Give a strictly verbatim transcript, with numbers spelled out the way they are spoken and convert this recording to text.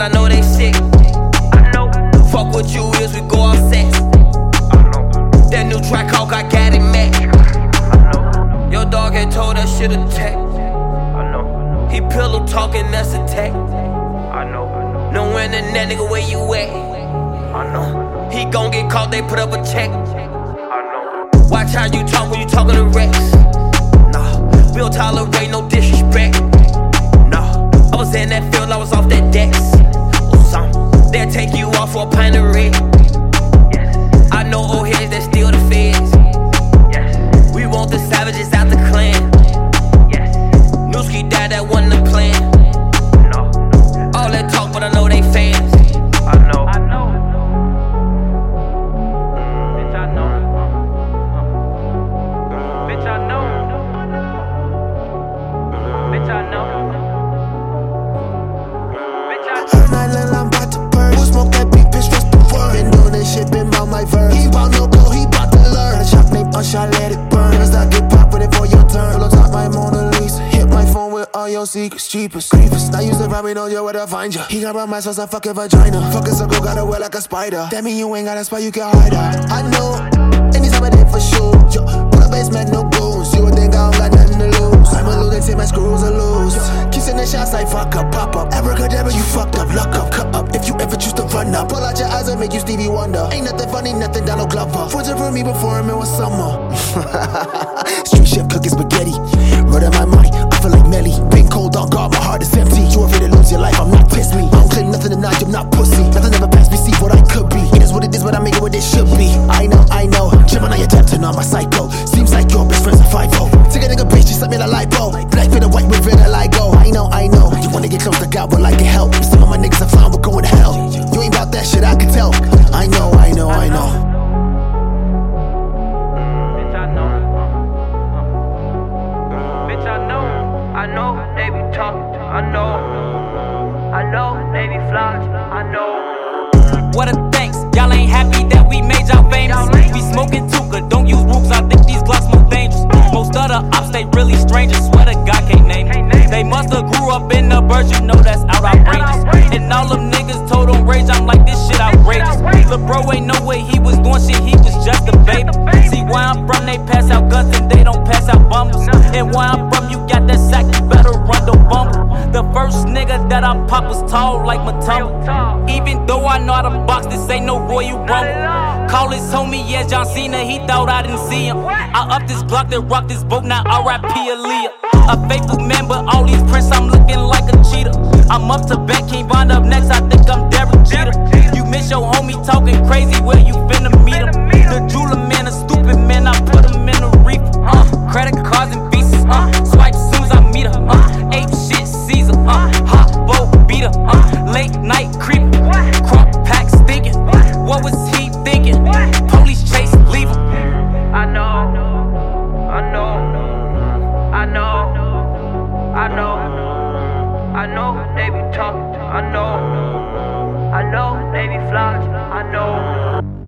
I know they sick. I know. Fuck what you is, we go off sex. I know. That new track Hawk, I got it match. I know. Your dog had told that shit attack. I know. He pillow talking, that's a tech. I know. Knowing that that nigga where you at. I know. He gon' get caught, they put up a check. I know. Watch how you talk when you talking to Rex. Nah, we'll tolerate no disrespect. Nah, I was in that field, I was off that decks. Or something, they'll take you off for a pint of red. Yes. I know old heads that steal the feds. Yes. We want the savages out the clan. Yes. Newski died, that wasn't the plan. No. All that talk, but I know they fans. I know. I know. Bitch, I know. Bitch, I know. Bitch, I know. Bitch, I know. Her night little, I'm about to burst. Who smoke that big bitch, what's the word? Been doing this shit, been about my verse. He bout no go, he bout to learn. A shot named Usher, let it burn. Niggas not get pop with it for your turn. Pillow top my Mona Lisa. Hit my phone with all your secrets, cheapest. Creepers. Now use the rhyme, know you where to find ya. He got around my sauce, I fucking vagina. Fuck a circle, got away like a spider. That mean you ain't got a spot, you can hide her. I know, anytime I did for sure. Yo, put a basement, no goons. You would think I don't got nothing to lose. I'm a lunatic, my screws are loose. Kissing the shots like fuck up, pop up. Abracadabra, you fucked up, lock up, cut up. If you ever choose to run up, pull out your eyes and make you Stevie Wonder. Ain't nothing funny, nothing down no Glover. Fortune for me before him, it was summer. Street chef cooking spaghetti. Murder my mind, I feel like Melly. Big cold dog guard, my heart is empty. You afraid to lose your life, I'm not piss me. I don't claim nothing tonight, I'm not pussy. Nothing ever passed me, see what I could be. It is what it is, but I make it what it should be. I know, I know. Chippin' on your tap, turn on my psycho. Seems like your best friend's a five oh. Take a nigga bitch, just let me la lipo. Black fit a white with red, I go. I know, I know. You wanna get close to God, but like to help. Some of my niggas are fine, we're going to hell. You ain't about that shit, I can tell. I know, I know, I know. I know, they be talking, I know. I know, they be flogging, I know. What a thanks, y'all ain't happy that we made y'all famous. We smoking Tuka, don't use rooks, I think these Glocks more dangerous. Most of the ops, they really strangers, swear to God can't name it. They musta grew up in the birds, you know that's out outrageous. And all them niggas told on rage, I'm like this shit outrageous. Lil' bro ain't no way he was doing shit, he was just a baby. See where I'm from, they pass out guns and they don't pass out bumbles. And where I'm from, you got that sack, you better run, don't bumble. The first nigga that I pop was tall like Matumbo. Even though I know how to box, this ain't no Royal Rumble. Call his homie, yeah, John Cena, he thought I didn't see him. I up this block that rock this boat, now R I P Aaliyah. A faithful man, but all these prints, I'm looking like a cheetah. I'm up to bat, King Von up next, I think I'm Derek Jeter. You miss your homie talking crazy, where you finna meet him? The jeweler man, a stupid man, I put him in a reefer. Uh, credit cards and visas, uh, swipe soon as I meet her. Uh, ape shit, Caesar, uh, hot boat beater, uh, late night creeper, crop pack stinking. What was he thinking? Police chase, leave him. I know, I know, I know, I know, I know, they be talking, I know, I know, they be flogging, I know.